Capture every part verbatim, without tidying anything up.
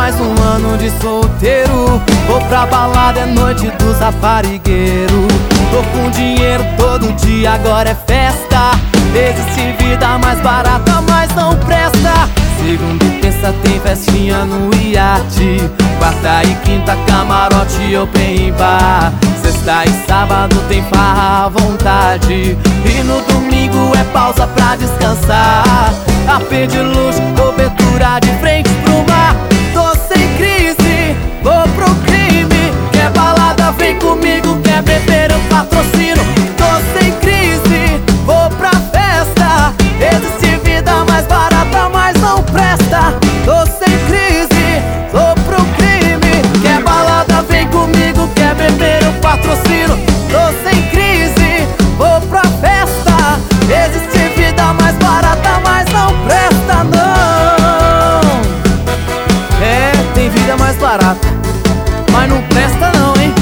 mais um ano de solteiro. Vou pra balada, é noite dos raparigueiros. Tô com dinheiro todo dia, agora é festa. Existe vida mais barata, mas não presta. Segunda e terça tem festinha no iate. Quarta e quinta camarote open bar. Sexta e sábado tem farra à vontade. E no domingo é pausa pra descansar. A P de luxo, cobertura de frente pro mar. Tô sem crise, vou pro crime. Quer balada, vem comigo. Quer beber, eu patrocino. Tô sem crise, vou pra festa. Existe vida mais barata, mas não presta. Tô sem crise, vou pro crime. Quer balada, vem comigo. Quer beber, eu patrocino. Tô sem crise, vou pra festa. Existe vida mais barata, mas não presta, não. É, tem vida mais barata, mas não presta não, hein?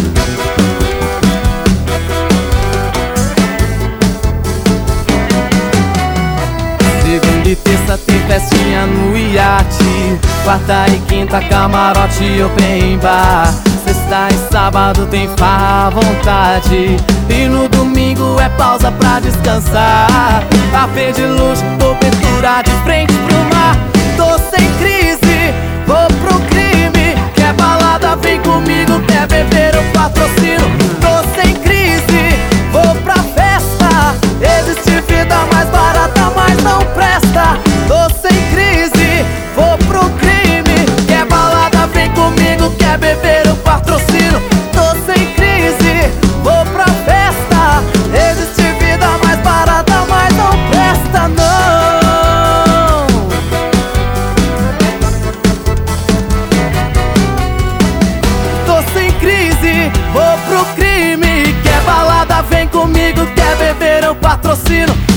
Segunda e terça tem festinha no iate. Quarta e quinta camarote open bar. Sexta e sábado tem farra à vontade. E no domingo é pausa pra descansar. A P de luxo, cobertura de frente pro mar. Tô sem crise, vou pro crime. Quer balada, vem comigo. Quer beber, eu patrocino. Tô sem crise, vou pra festa. Existe vida mais barata, mas não presta. Tô sem crise, vou pro crime. Quer balada, vem comigo. Quer beber, eu patrocino. Tô sem crise, vou pra festa. Existe vida mais barata, mas não presta, não. Tô sem crise, vou pro crime. Quer balada, vem comigo. Quer beber, eu patrocino.